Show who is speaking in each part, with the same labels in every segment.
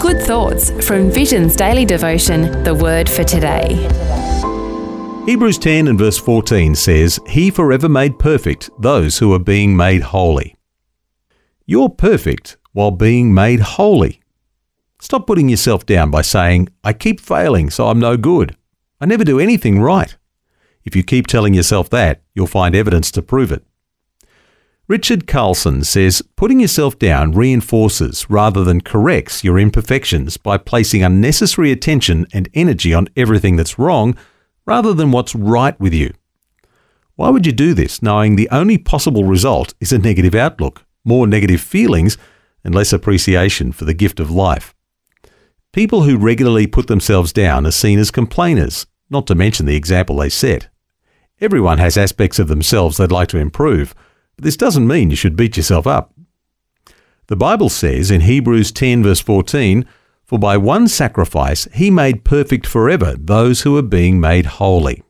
Speaker 1: Good thoughts from Vision's daily devotion, The Word for Today.
Speaker 2: Hebrews 10 and verse 14 says, He forever made perfect those who are being made holy. You're perfect while being made holy. Stop putting yourself down by saying, I keep failing, so I'm no good. I never do anything right. If you keep telling yourself that, you'll find evidence to prove it. Richard Carlson says, putting yourself down reinforces rather than corrects your imperfections by placing unnecessary attention and energy on everything that's wrong rather than what's right with you. Why would you do this knowing the only possible result is a negative outlook, more negative feelings, and less appreciation for the gift of life? People who regularly put themselves down are seen as complainers, not to mention the example they set. Everyone has aspects of themselves they'd like to improve, but this doesn't mean you should beat yourself up. The Bible says in Hebrews 10 verse 14, For by one sacrifice he made perfect forever those who are being made holy.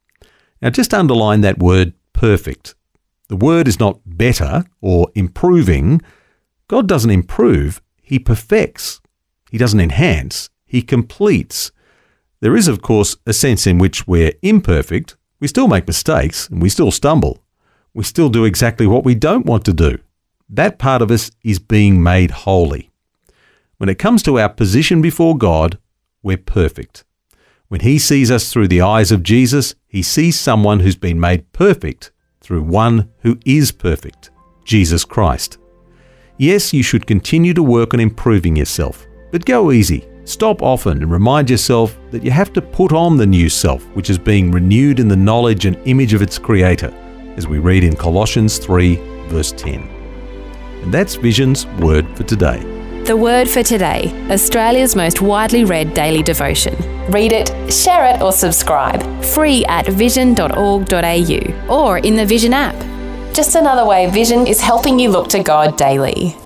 Speaker 2: Now just underline that word perfect. The word is not better or improving. God doesn't improve, He perfects. He doesn't enhance, He completes. There is, of course, a sense in which we're imperfect. We still make mistakes and we still stumble. We still do exactly what we don't want to do. That part of us is being made holy. When it comes to our position before God, we're perfect. When He sees us through the eyes of Jesus, He sees someone who's been made perfect through one who is perfect, Jesus Christ. Yes, you should continue to work on improving yourself, but go easy. Stop often and remind yourself that you have to put on the new self, which is being renewed in the knowledge and image of its Creator, as we read in Colossians 3, verse 10. And that's Vision's Word for Today.
Speaker 1: The Word for Today, Australia's most widely read daily devotion. Read it, share it or subscribe. Free at vision.org.au or in the Vision app. Just another way Vision is helping you look to God daily.